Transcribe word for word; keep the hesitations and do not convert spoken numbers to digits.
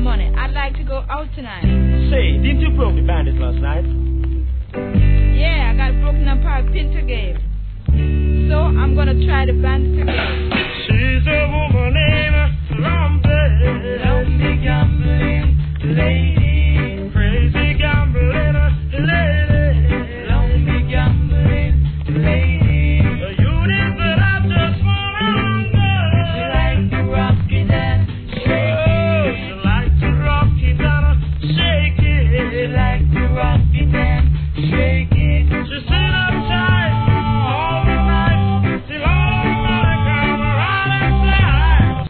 money. I'd like to go out tonight. Say, didn't you broke the bandits last night? Yeah, I got broken apart Pinter game. So I'm gonna try the bandits again. She's a